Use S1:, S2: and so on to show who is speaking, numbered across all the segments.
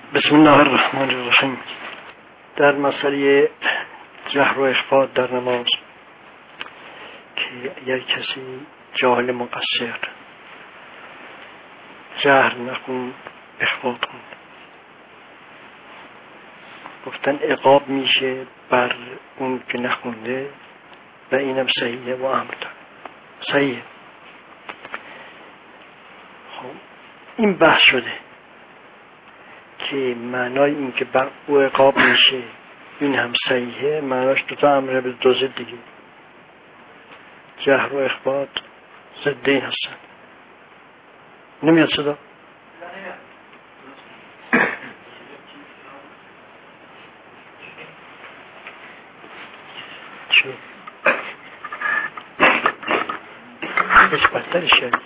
S1: بسم الله الرحمن الرحیم. در مسئله جهر و اخفا در نماز که اگر کسی جاهل مقصر جهر نکن اخفا کن، گفتن عقاب میشه بر اون که نخونده و اینم صحیحه و امر داره. صحیحه. خب این بحث شده که معنای این که بر او عقاب میشه این هم صحیحه، معناش دوتا امره به دو ضد دیگه، جهر و اخفا ضدین هستن. نمیاد صدا؟ چی؟ هیچ بدتری شدی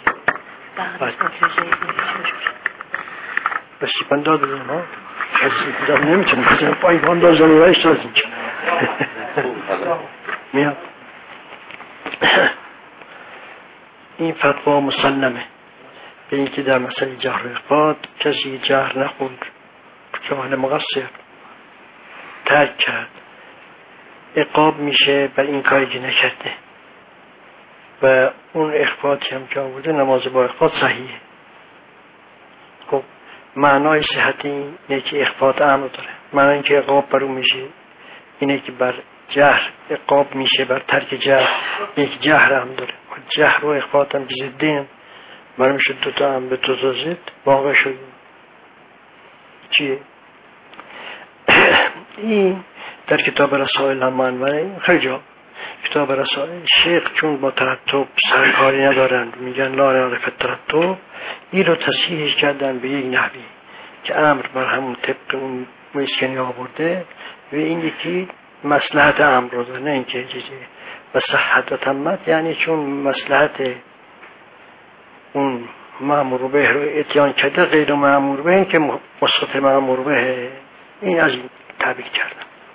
S1: بسی پندار بزنم ها بسی پندار نمیتونم بزنم پای پندار زنم و ایش دازم چون میاد. این فتوا مسلمه به اینکه در مسئله جهر و اخفا کسی جهر نخوند، جاهل مقصر ترک کرد، عقاب میشه بر این کاری که نکرده و اون اخفاتی هم که آورده نماز با اخفات صحیحه. خب معنای صحت اینه که اخفات امر داره، معنای این که عقاب بر اون میشه اینه که بر جهر عقاب میشه، بر ترک جهر یک جهر هم داره. جهر و اخفات هم ضدین، معلوم شد دوتا هم به دوتا ضد واقع شد. چیه؟ این در کتاب رسائل هم منوره خیلی جا کتاب رسائل شیخ چون با ترتب سرکاری ندارن میگن لا نعرف ترتب، این رو تصحیحش کردن به یک نحوی که امر بر همون طبق اون مسکنی آورده و این یکی مصلحت امر رو داره، نه اینکه چیزی و صحت و تمت، یعنی چون مصلحت اون مأمور به رو اتیان کرده غیر مأمور به این که مسقط مأمور به، این از این تعبیر کردن.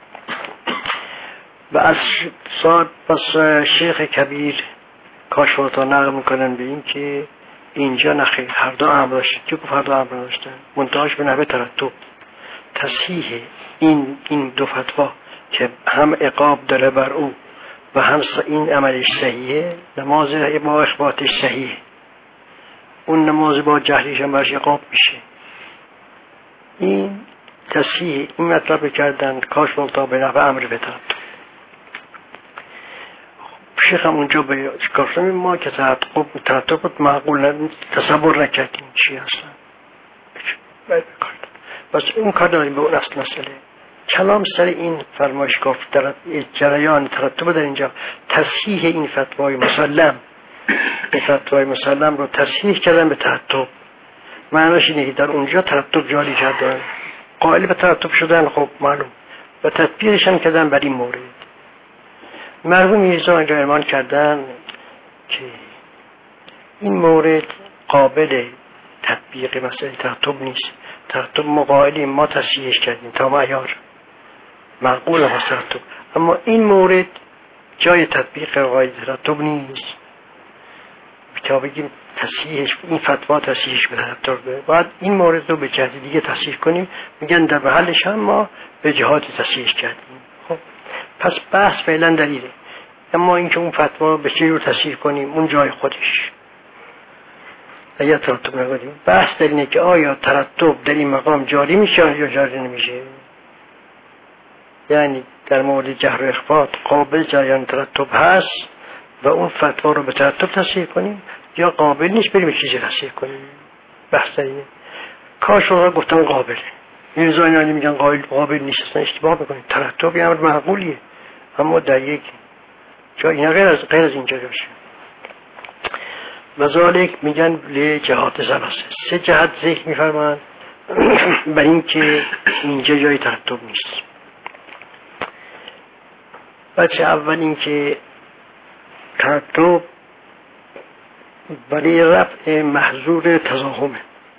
S1: و از پس شیخ کبیر کاشفاتا نقل میکنن به این که اینجا نخیر هر دو امر داشتن، که هر دو امر داشتن منتهاش به نحوه ترتب. تصحیح این دو فتوا که هم عقاب داره بر او و هم این عملش صحیحه، نماز با اخباتش صحیحه، اون نماز با جهریش هم برش عقاب میشه. این تصحیح این مطلب کردن کاشفاتا به نحوه امر به ترتب. شیخ هم اونجا به کافرمی ما که ترتب معقول تصور نکردیم چی هستن بس اون کار داریم به اون اصل مسئله کلام سر این فرمایش کافر در جریان ترتب در اینجا تصحیح این فتوای مسلم، این فتوای مسلم رو تصحیح کردن به ترتب. معناش اینه که در اونجا ترتب جاری کردن، قائل به ترتب شدن، خب معلوم و تطبیقش هم کردن بر این مورد. مرحوم میرزا اینجا عنوان کردن که این مورد قابل تطبیق مسئله ترتب نیست، ترتب مقایلیم ما تصحیحش کردیم تا معیار معقول هست ترتب، اما این مورد جای تطبیق قواعد ترتب نیست تا بگیم تصحیحش این فتوا تصحیحش به ترتب، بعد این مورد رو به جهت دیگه تصحیح کنیم، میگن در محلش هم ما به جهات تصحیحش کردیم. خب پس بحث فعلا دلیله، اما اینکه اون فتوا رو به چه جور تصحیح کنیم اون جای خودش. اگر ترتب نکنیم بحث در اینه که آیا ترتب در این مقام جاری میشه یا جاری نمیشه، یعنی در مورد جهر و اخفا قابل جریان ترتب هست و اون فتوا رو به ترتب تصحیح کنیم یا قابل نیست بریم چیزی تصحیح کنیم. بحث در اینه. کاشفا گفتن قابله، میرزایانی میگن قابل نیست، اصلا اشتباه میکنید، ترتب یه امر معقولیه اما در یک جا اینا غیر از اینجا باشه. وذالک میگن لجهات ثلاثه، سه جهت ذکر میفرمان بر این که اینجا جای ترتب نیست. بچه اول این که ترتب برای رفع محظور تضاهمه،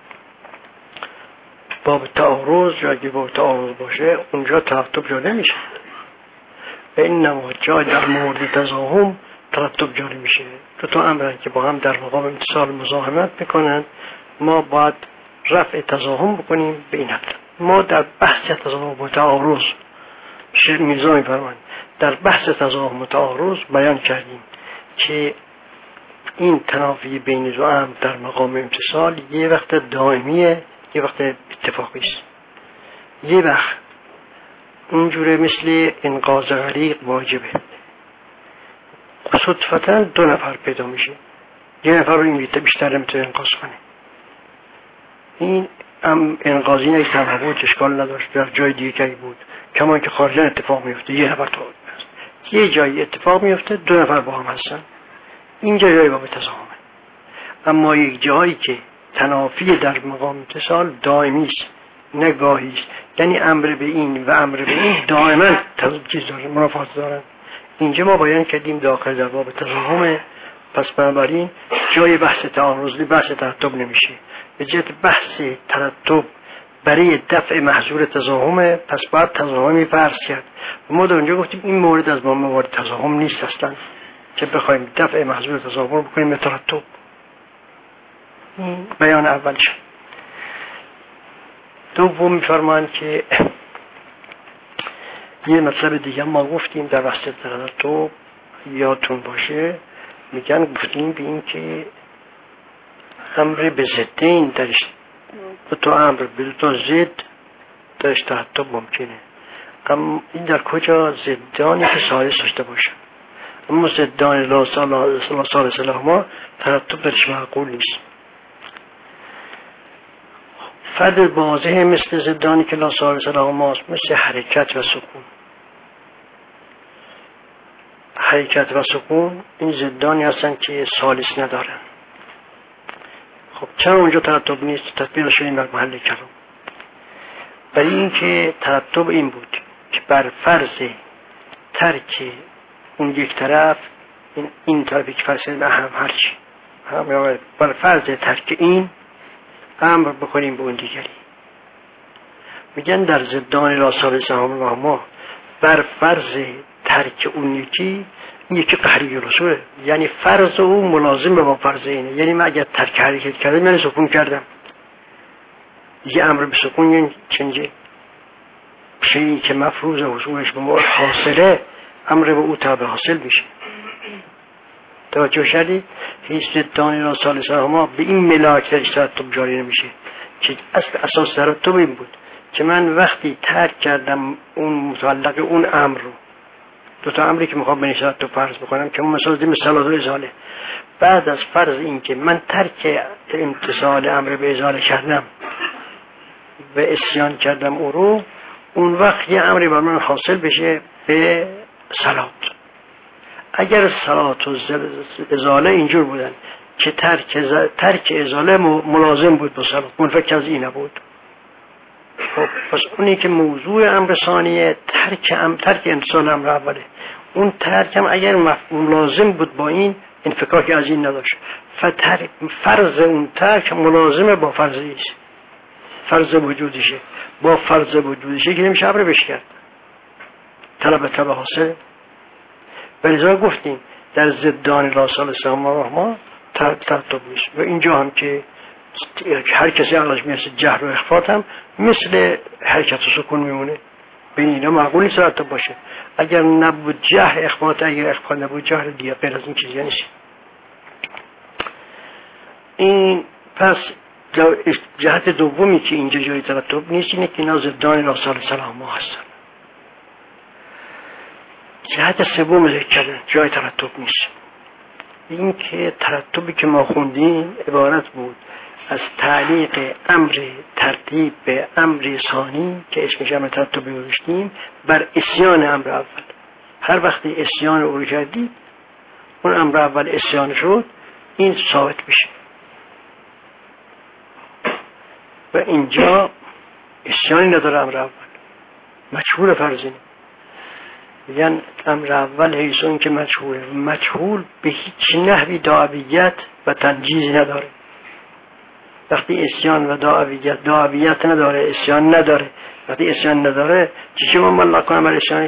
S1: باب تعارض یا اگه باب تعارض باشه اونجا ترتب جا نمیشه و این نما جای در مورد تضاهم ترتب جاری میشه. تو امرن که با هم در مقام امتصال مزاحمت میکنن، ما باید رفع تضاهم بکنیم به این حد. ما در بحث تضاد متعارض شیخ میرزا میفرمایند در بحث تضاد متعارض بیان کردیم که این تنافی بین دو امر در مقام امتصال یه وقت دائمیه، یه وقت اتفاقی است. یه وقت اونجوره مثل انقاذ غریق واجبه، صدفتا 2 نفر پیدا میشه، یه نفر رو این بیشتر نمیتونه انقاذ کنه. این انقاذی نه تفاوت اشکال نداشت، در جای دیگه که بود کما که خارجا اتفاق میفته یه نفر تو هست، یه جایی اتفاق میفته 2 نفر با هم هستن، اینجا جای باب تضاهمه. اما یک جایی که تنافی در مقام اتصال دائمی است نه گاهی است، یعنی امر به این و امر به این دائما چیز داره، منافات دارن، اینجا ما بیان کردیم داخل در باب تضاهمه. پس بنابراین جای بحث تعارض بحث ترتب نمیشه، به جهت بحث ترتب برای دفع محظور تضاهمه، پس باید تضاهمی فرض کرد. ما در اونجا گفتیم این مورد از موارد تضاهم نیست اصلا که بخوایم دفع محظور تضاهم بکنیم به ترتب. بیان اولش. دوم می‌فرمایند که یه مطلب دیگه ما گفتیم در وسط ترتب یادتون باشه، گفتیم به این که امر به ضدین درش به تو امر به تو ضد درش ترتب ممکنه، اما این در کجا؟ ضدانی که ثالث داشته باشه. اما ضدان لا ثالث لهما ترتب درش معقول نیست. فرد واضحه مثل ضدانی که لا ثالث لهما است، مثل حرکت و سکون. حرکت و سکون این ضدانی هستن که ثالث ندارن. خب چرا اونجا ترتب نیست؟ تطبیق شدیم در محل کلام. برای اینکه ترتب این بود که بر فرض ترک اون یک طرف این طرفی که فرض به هم هرچی بر فرض ترک این امر بکنیم به اون دیگری. میگن در ضدان لا ثالث لهما بر فرض ترک اون یکی قهری رسوله، یعنی فرض او ملازم با فرض اینه. یعنی من اگر ترک حرکت کردم یعنی سکون کردم، یه امر به سکون یعنی چنجه شیئی که مفروض حصولش به موقع حاصله امر به او تابع حاصل میشه. توجه شدید؟ هیچ ضدان لا ثالث لهما به این ملاک در ترتب جاری نمیشه که اساس ترتب این بود که من وقتی ترک کردم اون متعلق اون امر رو، 2 تا امری که میخوام بنویسم تو فرض بکنم که مثلا دیم صلات و ازاله، بعد از فرض این که من ترک امتصال امر به ازاله کردم و اسیان کردم او رو، اون وقت یه امری بر من حاصل بشه به صلات. اگر صلات و ازاله اینجور بودن که ترک ازاله ملازم بود با صلات، منفک از این نبود، خب پس اونی که موضوع امر ثانیه ترک امتصال امر اوله، اون ترک هم اگر ملازم بود با این انفکاک از این نداشت، فرض اون ترک ملازم با فرضیش، فرض وجودشه با فرض وجودشه که نمیشه امر بش کرد، طلب حاصل. بلذا گفتیم در ضدان لا ثالث لهما ترتب نیست. و اینجا هم که هر کسی عقلش میرسه جهر و اخفات هم مثل حرکت و سکون میمونه، بین اینا معقول نیست ترتب باشه. اگر نبود جهر اخفات، اگر اخفات نبود جهر، دیگه غیر از این چیزی نیست. این پس جهت دومی که اینجا جای ترتب نیست اینه که اینا ضدان لا ثالث لهما هستن. جهت سوم ذکر کردن جای ترتب نیست، این که ترتبی که ما خوندیم عبارت بود از تعلیق امر ترتیب به امر ثانی که اسمش امر ترتبی گذاشتیم بر اسیان امر اول. هر وقتی اسیان رو کردید اون امر اول اسیان شد، این ثابت میشه. و اینجا اسیانی نداره امر اول، مجهول فرضی. میگن امر اول حیثون که مجهول به هیچ نحوی دعویت و تنجیز نداره. وقتی اسیان و دعویت نداره، اسیان نداره، وقتی اسیان نداره چی من الله کنم بر اسیانش؟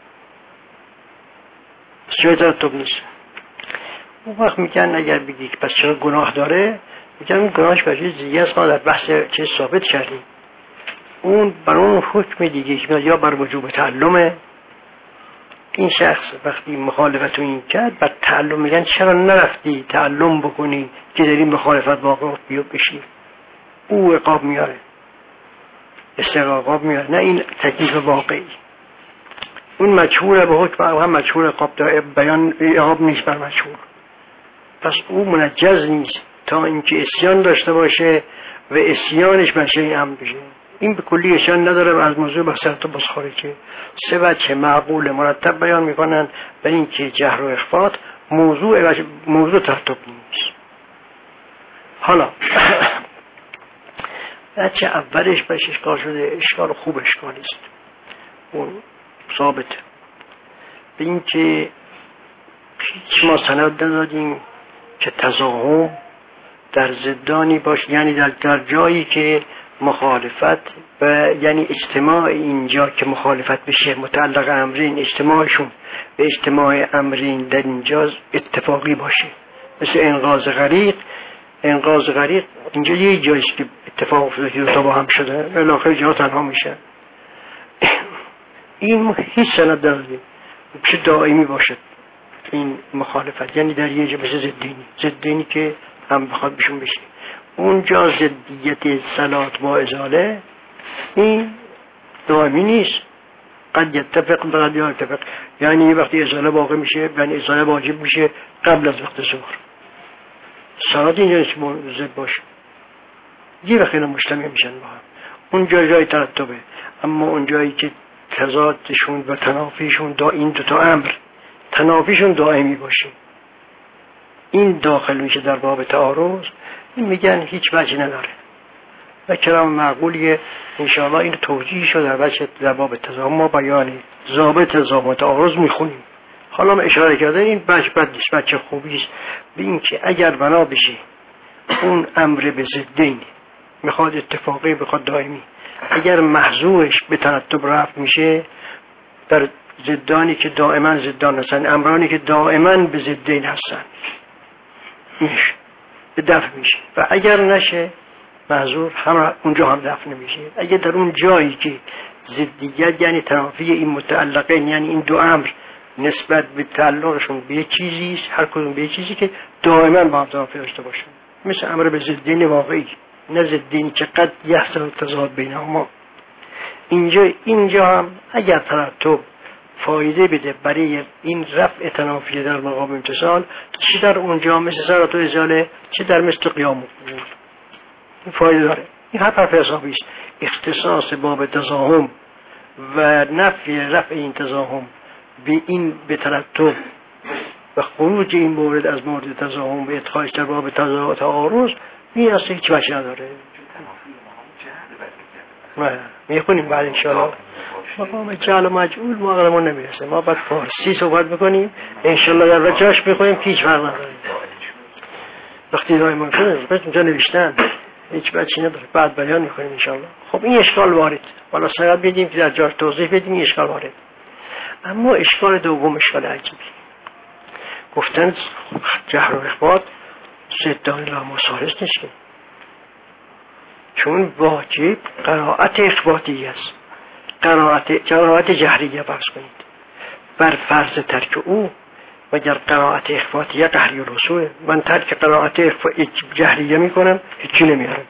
S1: چه ترتب نیست. اون وقت میگن اگر بگی پس چرا گناه داره، میگن اون گناهش بر چیز دیگه است. ما در بحث چیز ثابت کردیم اون بر اون حکم دیگه که یا بر وجوب تعلمه. این شخص وقتی مخالفت این کرد بعد تعلم میگن چرا نرفتی تعلم بکنی که داری مخالفت واقع بیو بشی. او عقاب میاره، استقاقاب میاره، نه این تکلیف واقعی. اون مجهوله به حکم هم مجهول عقاب بیان عقاب نیست بر مجهول. پس او منجز نیست تا اینکه اسیان داشته باشه و اسیانش بشه هم بشه. این به کلی اسیان نداره و از موضوع بحثت باز خارجه. سه وجه معقول مرتب بیان میکنن برای اینکه جهر و اخفات موضوع ترتب نیست. حالا بچه اولش بهش اشکال شده، اشکال خوب اشکالی است، اون ثابته به این که هیچ ما سند ندادیم که تضاهم در ضدانی باشه، یعنی در جایی که مخالفت و یعنی اجتماع اینجا که مخالفت بشه متعلق امرین اجتماعشون و اجتماع امرین در اینجا اتفاقی باشه. مثل انقاذ غریق اینجا یه جاییست که اتفاق افتاده که دوتا با هم شده و الاخر جا تنها میشه. این هیچ سند نداریم بشه دائمی باشد این مخالفت، یعنی در یه جا مثل ضدینی که هم بخواد بشون بشه. اونجا ضدیت صلات با ازاله این دائمی نیست، قد یتفق قد لا یتفق، یعنی یه وقتی ازاله واقع میشه یعنی ازاله واجب میشه قبل از وقت ظهر. صلات اینجا نیست ضد باشه، یه وقتی مجتمع میشن با هم. اونجا جای ترتبه، اما اونجایی که تضادشون و تنافیشون این دوتا امر تنافیشون دائمی باشه، این داخل میشه در باب تعارض. این میگن هیچ وجه نداره و کلام معقولیه. انشاءالله این توجیه شده در باب تضاد ما بیانی ضابط تضاد و تعارض میخونیم. حالا ما اشاره کرده این بد نیست، بچه خوبیست به این که اگر بنا بشه اون امر به ضدین میخواد اتفاقی بخواد دائمی، اگر محضورش به ترتب رفت میشه در ضدانی که دائما ضدان هستن، امرانی که دائما به ضدین هستن میشه به دفع میشه، و اگر نشه محضور هم اونجا هم دفع نمیشه. اگر در اون جایی که ضدیت یعنی تنافی این متعلقین یعنی این دو امر نسبت به تعلقشون به یک چیزی است، هر کدوم به یک چیزی که دائما با هم تنافی داشته باشن، مثل امر به ضدین واقعی نه ضدین که قد یحصل تضاد بینهما. اینجا هم اگر ترتب فایده بده برای این رفع تنافی در مقام امتصال، چه در اونجا مثل صلات و ازاله چه در مثل قیام و قبول این فایده داره. این حرف حسابی است. اختصاص باب تضاهم و نفی رفع این تضاهم به ترتب و خروج این مورد از مورد تضاهم و ادخالش در باب تعارض این اصلا هیچ وجه نداره. میخونیم بعد انشاءالله مقام جعل و مجعول ما قدرمون نمیرسه، ما باید فارسی صحبت بکنیم انشاءالله در وجهش میخونیم که هیچ فرق نداره. وقتی دائم ممکنه اونجا نوشتن هیچ بچی نداره بعد بیان میکنیم انشاءالله. خب این اشکال وارد، والا سرد بدیم که در جاش توضیح بدیم این اشکال وارد. اما اشکال دوم اشکال عجیبی، گفتن جهر و اخفات ضدان لامسارس نیست که، چون واجب قرائت اخفاتی است، قرائت جهریه فرض کنید بر فرض ترک او، وگر قرائت اخفاتیه قهری و رسوه. من ترک قرائت جهریه میکنم هیچی نمیارم.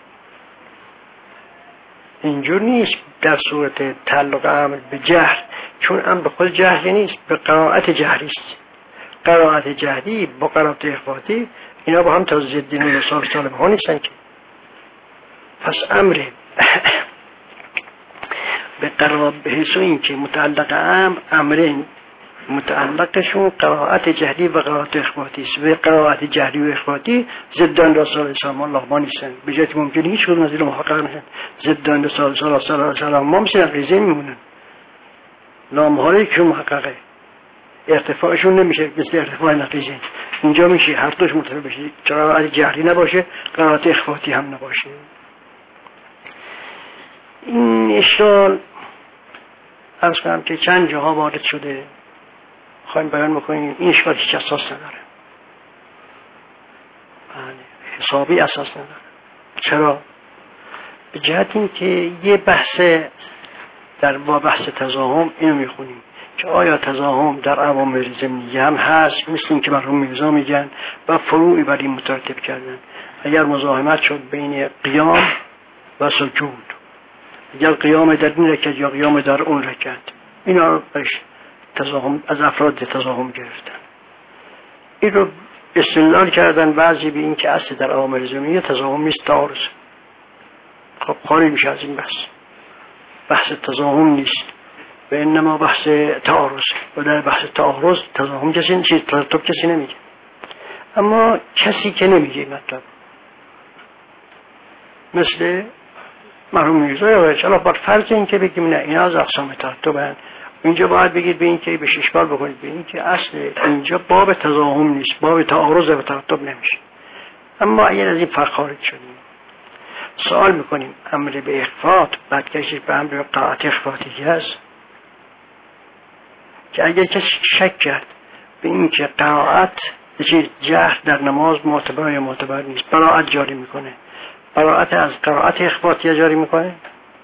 S1: اینجور نیست در صورت تعلق عمل به جهر، چون امر به خود جهری نیست، به قرائت جهری است. قرائت جهری با قرائت اخفاتی اینا با هم تا ضدین و سال ها نیستن که. پس امر به قرائت به حسو این که متعلق امرین متعلقشون قرائت جهری و قرائت اخفاتی است، و قرائت جهری و اخفاتی ضدان رسول اسلام الله ما نیستن، به جای که ممکنه هیچ کدوم از این محقق نشن. ضدان رسول الله ما مثل ریزه میمونن، نامهایی که محققه ارتفاعشون نمیشه مثل ارتفاع نقیزه. اینجا میشه هر دوش مرتفع بشه، قرائت جهری نباشه قرائت اخفاتی هم نباشه. این اشکال عرض کنم که چند جاها وارد شده، خواهیم بیان میکنیم. این اشکال هیچ اساس نداره، حسابی اساس نداره. چرا؟ به جهت این که یه بحث در بحث تزاحم اینو میخونیم که آیا تزاحم در عوامل ضمنیه هم هست، مثل این که مرحوم میرزا میگن و فروعی بر این مترتب کردن. اگر مزاحمت شد بین قیام و سجود، اگر قیام در این رکعت یا قیام در اون رکعت، اینا رو تزاحم از افراد تزاحم گرفتن. این رو استدلال کردن بعضی به این که اصل در عوامل ضمنیه تزاحم نیست، تعارض. خب خارج میشه از این بحث تزاحم نیست و انما بحث تعارض، و در بحث تعارض تزاحم کسی نیست، ترتب کسی نمیگه. اما کسی که نمیگه مطلب مثل مرحوم میرزا یا غیرش، بر فرض این که بگیم نه اینا از اقسام ترتبن، اینجا باید بگید به این که بهش اشکال بکنید به این که اصل اینجا باب تزاحم نیست، باب تعارض و ترتب نمیشه. اما اگر از این فرق خارج شدیم سوال میکنیم امر به اخفاء بعد کشش به امر قرائت اخفاتی هست، که اگر کسی شک کرد به این که قرائت جهر در نماز معتبر یا معتبر نیست، براءت جاری میکنه، براءت از قرائت اخفاتی جاری میکنه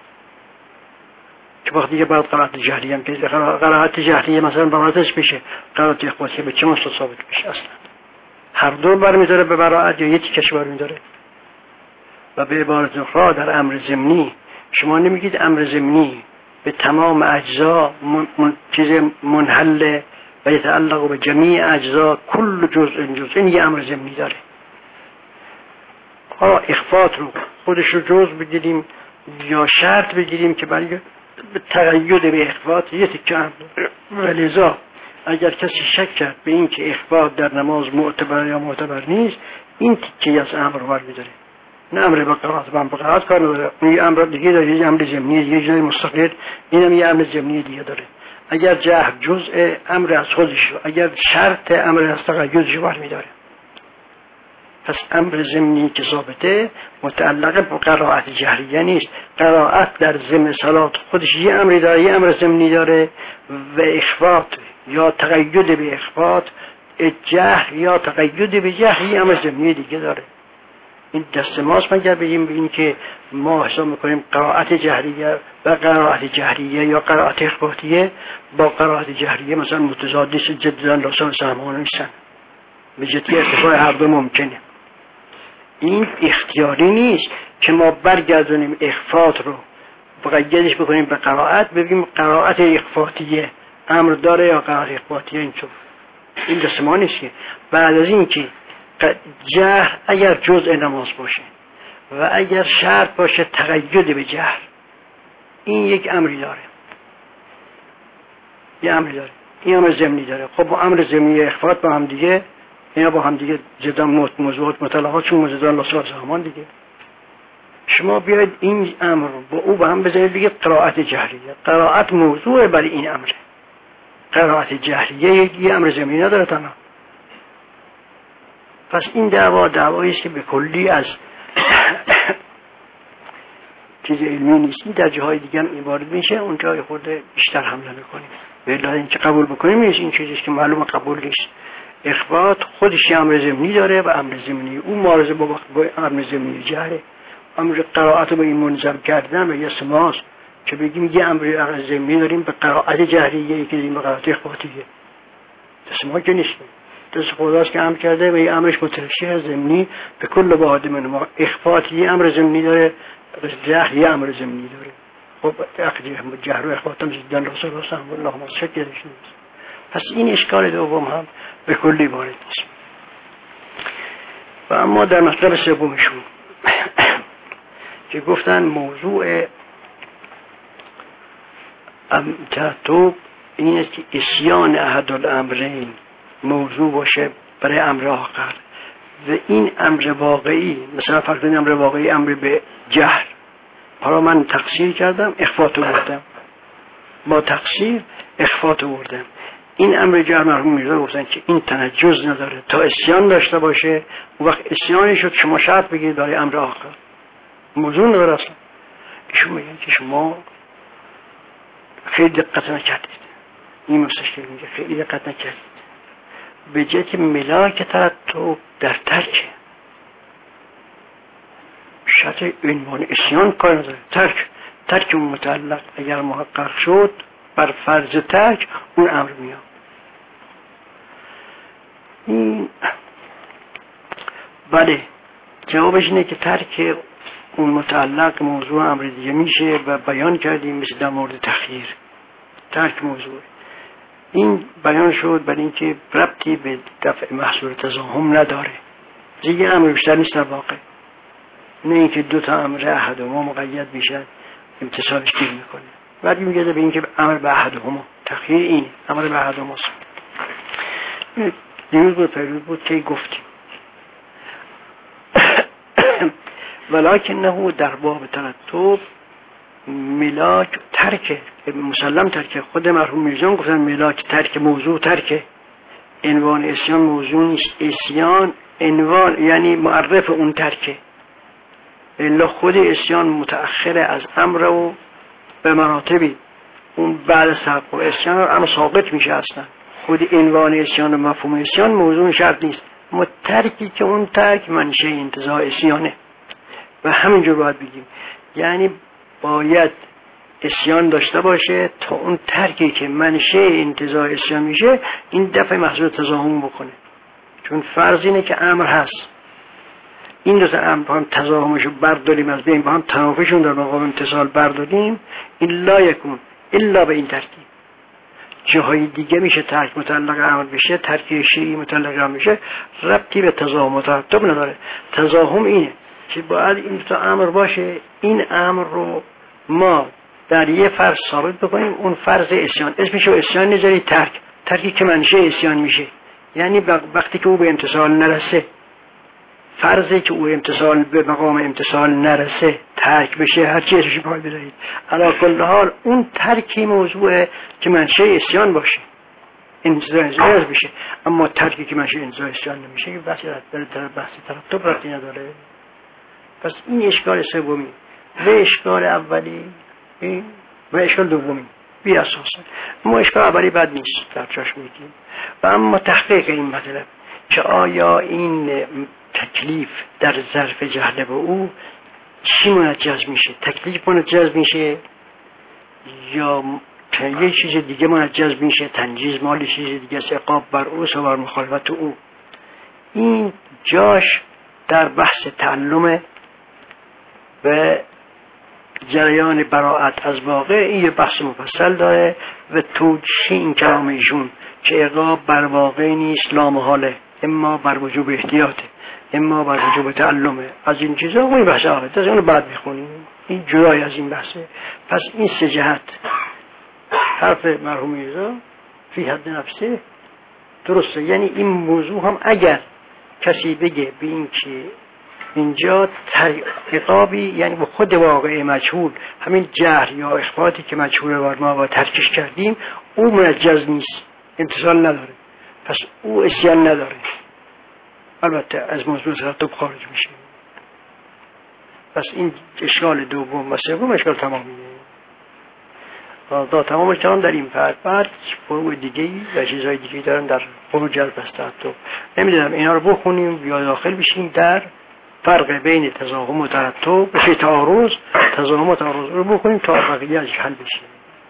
S1: که وقتی که بعد قرائت جهری هم که قرائت جهری مثلا براءتش بشه، قرائت اخفاتی به چه مصداق ثابت میشه؟ اصلا هر دو برمیداره به براءت یا یکی کش برمیداره. و به عبارت اخرى در امر ضمنی شما نمیگید امر ضمنی به تمام اجزا چیز منحل و یتعلق به جمیع اجزا کل جزء این یه امر ضمنی داره. اخفاء رو خودش رو جزء بگیریم یا شرط بگیریم که برای تقید به اخفاء یه تکه امر. ولذا اگر کسی شک کرد به این که اخفاء در نماز معتبر یا معتبر نیست، این تکه از امر رو برمی‌داره. نه امر به قرائت کار نداره، اون یه امر دیگه داره، یه امر ضمنی دیگه جای مستقل، اینم یه امر ضمنی دیگه داره. اگر جهر جزء امر از خودش، اگر شرط امر از تقیدش برمی‌داره. پس امر ضمنی که ثابته متعلق به قرائت جهریه نیست. قرائت در ضمن صلات خودش یه امری داره، یه امر ضمنی داره، و اخفاء یا تقید به اخفاء جهر یا تقید به جهر یه امر ضمنی دیگه داره. این دست ماست مگر بگیم به این که ما حساب میکنیم قرائت جهریه و قرائت جهریه یا قرائت اخفاتیه با قرائت جهریه مثلا متضاد نیست، جدا لازم سهمان نیستن، به جدی ارتفاع هر دو ممکنه. این اختیاری نیست که ما برگردونیم اخفات رو بقیدش بکنیم به قرائت، بگیم قرائت اخفاتیه امر داره یا قرائت اخفاتیه اینطور. این دست ما نیست که بعد از این که جهر اگر جزء نماز باشه و اگر شرط باشه تقید به جهر، این یک امری داره، یه امری داره، این امر ضمنی داره. خب با امر ضمنی اخفات با هم دیگه، اینا با هم دیگه جدا موضوعات مطلقات چون موضوعات لاسل زمان دیگه. شما بیاید این امر با او با هم بزنید بگید قرائت جهریه، قرائت موضوع برای این امره، قرائت جهریه یه امر ضمنی نداره تمام. پس این دعوایی است که به کلی از چیز علمی نیست. این در جاهای دیگه هم وارد میشه، اونجا خورده بیشتر حمله میکنیم. بلا اینکه قبول بکنیم نیست، این چیزی که معلومه قبول نیست. اخبات خودش امر ضمنی داره و امر ضمنی اون معارضه با امر ضمنی جهره. امر قرائت به این منظم کردن و یه سماس که بگیم یه امر ضمنی داریم به قرائت جهریه که داریم به قرائت اخباتیه، سما که نیست. دست خداست که امر کرده و یه امرش مترشی از ضمنی به کل بعد من ما. اخفات یه امر ضمنی داره، جهر یه امر ضمنی داره. خب جهر و اخفات هم زیدن رسول الله صلی الله علیه و آله شکلش نیست. پس این اشکال دوم هم به کلی وارد نیست. و اما در مطلب سومشون که گفتن موضوع ترتب این است که اسیان احد الامرین موضوع باشه برای امر آخر و این امر واقعی، مثلا فرض کنید امر واقعی امر به جهر، حالا من تقصیر کردم اخفات آوردم، با تقصیر اخفات آوردم، این امر جهر مرحوم میرزا گفتن که این تنجز نداره تا اسیان داشته باشه. اون وقت اسیانی شد شما شرط بگیرید برای امر آخر، موضوع نداره اصلا. ایشون میگن که شما خیلی دقت نکردید، این مستشکل میگه خیلی دقت نکردید، به جای که ملاک ترتب در ترکه شرط عنوان اسیان کار نداره. ترک اون متعلق اگر محقق شد بر فرض ترک اون امر میاد. این بله جوابش اینه که ترک اون متعلق موضوع امر دیگه میشه و بیان کردیم مثل در مورد تخییر ترک موضوع این بیان شد برای اینکه ربطی به دفع محصول تزاحم نداره. دیگه امر بیشتر نیست در واقع، نه اینکه دو تا امر احدهما مقید میشن امتصالش گیر میکنه. بعد میگه به اینکه امر به احدهما تخییر این امر به احدهما دیروز بود که گفتیم ولکنه در باب ترتب ملاک ترک مسلم ترک. خود مرحوم میرزا گفتن ملاک ترک موضوع ترک عنوان اسیان موضوع نیست. اسیان عنوان یعنی معرف اون ترکه، الا خود اسیان متأخر از امر و به مراتبی اون بعد سبق و اسیان رو امر ساقط میشه. اصلا خود عنوان اسیان و مفهوم اسیان موضوع شرط نیست، اما ترکی که اون ترک منشه انتزاع اسیانه و همینجور باید بگیم. یعنی باید اسیان داشته باشه تا اون ترکی که منشه انتزاع اسیان میشه این دفعه محصول تزاحم بکنه. چون فرض اینه که امر هست، این دو تا امر با هم تزاحمشو برداریم از بین، با هم تنافشون در مقام امتصال برداریم، این لا یکون الا به این ترکیب. جاهای دیگه میشه ترک متعلق امر بشه، ترک شیعی متعلق امر بشه، ربطی به تزاحم و ترتب نداره. تزاحم اینه که باید این دو تا امر باشه، این امر رو ما در یه فرض ثابت بکنیم، اون فرض اسیان اسمشو اسیان نذاری ترکی که منشه اسیان میشه. یعنی وقتی که او به امتصال نرسه، فرضی که او امتصال به مقام امتصال نرسه ترک بشه، هر چی اسمش پای بدهید، علی کل حال اون ترکی موضوعه که منشه اسیان باشه، انتزاع اسیان بشه. اما ترکی که منشه انتزاع اسیان نمیشه که بحثی ترتب ربطی نداره. پس این اشکال سومی و اشکال اولی و اشکال دومی بی اساسه. ما اشکال اولی بد نیست در جاش میگیم، و اما تحقیق این مطلب که آیا این تکلیف در ظرف جهل به او چی منجز میشه؟ تکلیف منجز میشه یا یه چیز دیگه منجز میشه؟ تنجیز مال چیز دیگه است، عقاب بر او و مخالفت او. این جاش در بحث تعلم و جریان براءت از واقع این یه بحث مفصل داره و توجیه این کلام ایشون که عقاب بر واقع نیست، لامحاله، اما بر وجوب احتیاطه، اما بر وجوب تعلمه. از این چیزا اون بحث آخر از اون بعد میخونیم، این جدای از این بحثه. پس این سه جهت حرف مرحوم میرزا فی حد نفسه درسته. یعنی این موضوع هم اگر کسی بگه به این که اینجا عقابی یعنی به خود واقع مجهول، همین جهل یا اخفاتی که مجهول بر ما با ترکش کردیم، او منجز نیست، امتصال نداره، پس او اسیان نداره، البته از موضوع ترتب خارج میشه. پس این اشکال دوم و سوم اشکال تمامیه. دا تمامش دارن در این فرد. بعد فروع دیگه‌ای و چیزهای دیگه‌ای دارن در فروع جلب از ترتب. نمیدونم اینا رو بخونیم یا داخل بشیم در فرق بین تزاحم و ترتب بشه تعارض، تزاحم و تعارض رو بخونیم تا بقیه ازش حل بشه.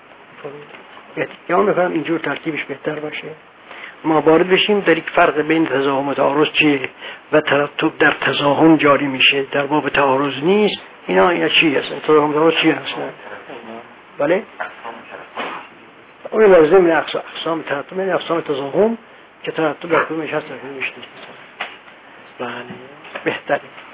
S1: یا می‌فهم اینجور ترکیبش بهتر باشه. ما وارد بشیم در یک فرق بین تزاحم و تعارض چیه و ترتب در تزاحم جاری میشه، در باب تعارض نیست. اینا چی هستن؟ تزاحم و تعارض چی هستن؟ بله؟ اون لازم من اقسام ترتب، من اقسام تزاحم که ترتب در کدومش هست در کدومش نیست. بله بهتره.